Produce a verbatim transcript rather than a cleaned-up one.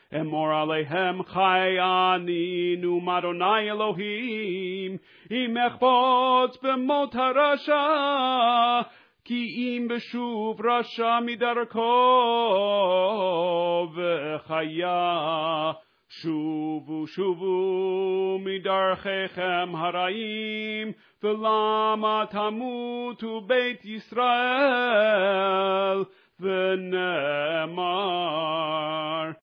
אמור עליהם חי אני נאום אדוני אלוהים, אם אחפוץ במות הרשע, כי אם בשוב רשע מדרכו וחיה. שובו שובו מדרכיכם הרעים, ולמה תמותו בית ישראל, ונאמר